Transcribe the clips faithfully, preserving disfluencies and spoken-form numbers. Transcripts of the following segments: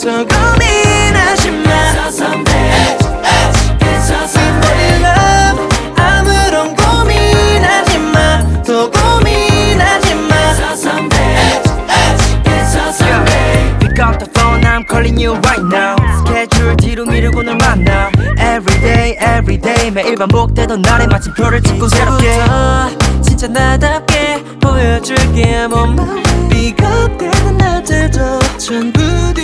더 고민하지 마. It's a someday, it's a someday. Love, 아무런 고민하지 마. 더 고민하지 마. It's a someday, it's a someday. Pick up the phone, I'm calling you right now. 스케줄 뒤로 미루고 널 만나. Everyday, everyday 매일 반복되던 날에 마침표를 찍고 새롭게 진짜 나답게 보여줄게. 한번 마음 비겁되는 날들도 전부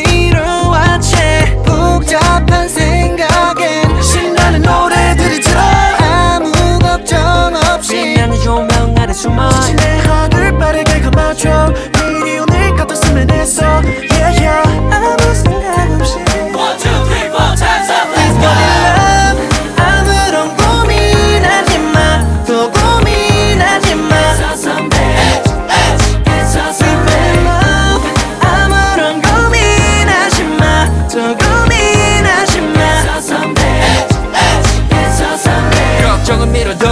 뒤로와 채 복잡한 생각엔 신나는 노래들이 들어. 아무 걱정 없이 빛나는 조명 아래 숨어 지친 내 하늘 빠르게 감아줘. 미리 오늘 같았으면 했어. Yeah yeah 아무 생각 없이 One, two, three, four times up. Let's go. Love, 아무런 고민하지 마. 더 고민하지 마. It's a someday, it's a someday. Love, 아무런 고민하지 마. 더 고민하지 마. It's a someday, it's a someday. 걱정은 미뤄도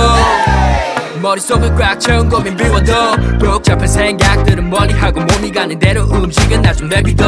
머릿속을 꽉 채운 고민 비워도 복잡한 생각들은 멀리하고 몸이 가는 대로 움직여 나 좀 내비둬.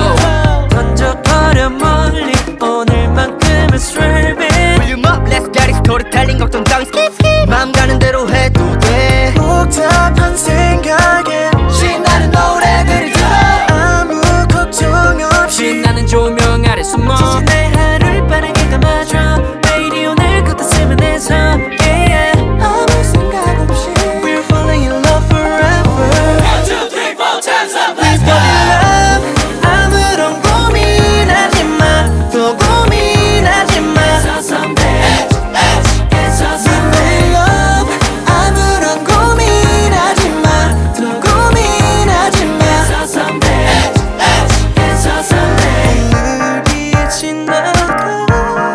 던져버려 멀리 오늘만큼은 straight babe. Volume up, let's get it. 스토리텔링 걱정 따위 skip skip. 마음 가는 대로 해도 돼. 복잡한 생각에 신나는 노래들이 들어. 아무 걱정 없이 신나는 조명 아래 숨어 지친 내 하루를 빠르게 감아줘. 매일이 오늘 같았으면 해서 yeah yeah 아무 생각 없이 We're falling in love forever. One, two, three, four times up. Let's go. Love, 아무런 고민하지 마. 더 고민하지 마. It's a someday, it's a someday. Love, 아무런 고민하지 마. 더 고민하지 마. It's a someday, it's a someday. 오늘 빛이 나가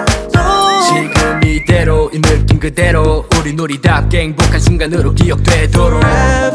지금 이대로 이 느낌 그대로 우리 우리답게 행복한 순간으로 기억되도록